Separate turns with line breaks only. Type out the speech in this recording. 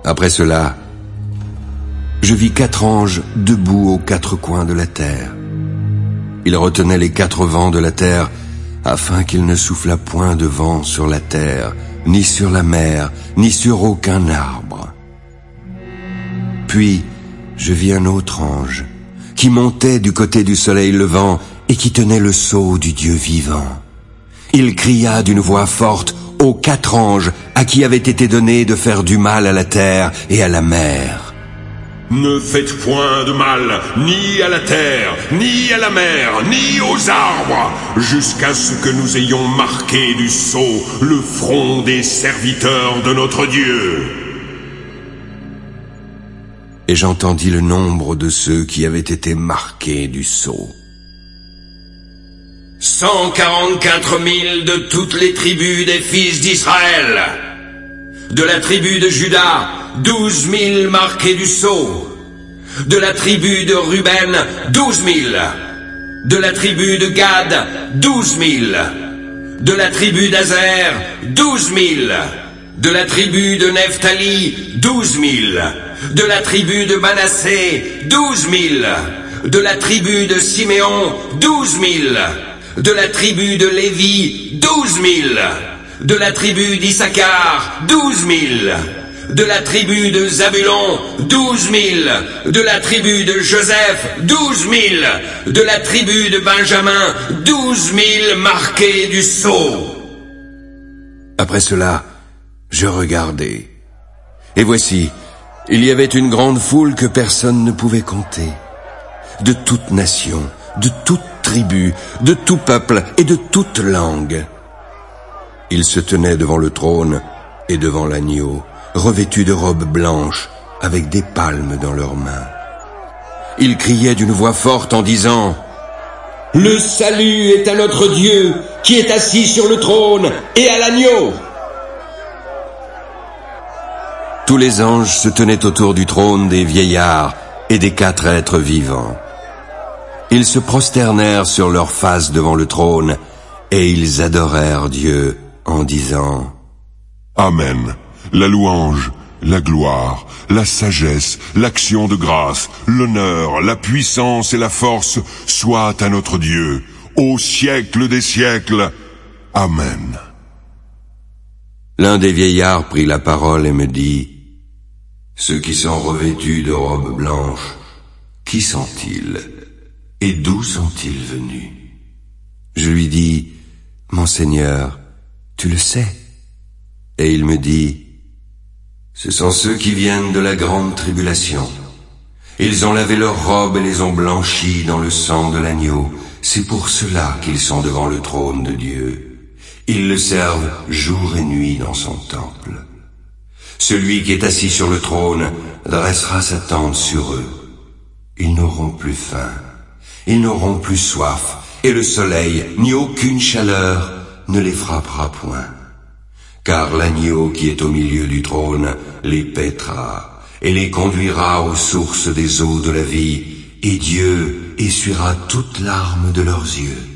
Après cela, je vis 4 anges debout aux 4 coins de la terre. Ils retenaient les 4 vents de la terre, afin qu'il ne soufflât point de vent sur la terre, ni sur la mer, ni sur aucun arbre. Puis, je vis un autre ange, qui montait du côté du soleil levant, et qui tenait le sceau du Dieu vivant. Il cria d'une voix forte aux 4 anges à qui avait été donné de faire du mal à la terre et à la mer.
Ne faites point de mal, ni à la terre, ni à la mer, ni aux arbres, jusqu'à ce que nous ayons marqué du sceau le front des serviteurs de notre Dieu.
Et j'entendis le nombre de ceux qui avaient été marqués du sceau.
144 000 de toutes les tribus des fils d'Israël. De la tribu de Juda, 12 000 marqués du sceau. De la tribu de Ruben, 12 000. De la tribu de Gad, 12 000. De la tribu d'Azer, 12 000. De la tribu de Nephtali, 12 000. De la tribu de Manassé, 12 000. De la tribu de Siméon, 12 000. De la tribu de Lévi, 12 000. De la tribu d'Issachar, 12 000. De la tribu de Zabulon, 12 000. De la tribu de Joseph, 12 000. De la tribu de Benjamin, 12 000 marqués du sceau.
Après cela, je regardai. Et voici, il y avait une grande foule que personne ne pouvait compter. De toute nation, de toute tribu, de tout peuple et de toute langue. Ils se tenaient devant le trône et devant l'agneau, revêtus de robes blanches, avec des palmes dans leurs mains. Ils criaient d'une voix forte en disant: « Le salut est à notre Dieu, qui est assis sur le trône, et à l'agneau !» Tous les anges se tenaient autour du trône des vieillards et des 4 êtres vivants. Ils se prosternèrent sur leurs faces devant le trône, et ils adorèrent Dieu en disant: «
Amen. La louange, la gloire, la sagesse, l'action de grâce, l'honneur, la puissance et la force soient à notre Dieu, au siècle des siècles. Amen. »
L'un des vieillards prit la parole et me dit: « Ceux qui sont revêtus de robes blanches, qui sont-ils? Et d'où sont-ils venus ?» Je lui dis: « Mon Seigneur, tu le sais. » Et il me dit: « Ce sont ceux qui viennent de la grande tribulation. Ils ont lavé leurs robes et les ont blanchies dans le sang de l'agneau. C'est pour cela qu'ils sont devant le trône de Dieu. Ils le servent jour et nuit dans son temple. Celui qui est assis sur le trône dressera sa tente sur eux. Ils n'auront plus faim, ils n'auront plus soif, et le soleil ni aucune chaleur ne les frappera point. Car l'agneau qui est au milieu du trône les paîtra et les conduira aux sources des eaux de la vie, et Dieu essuiera toute larme de leurs yeux.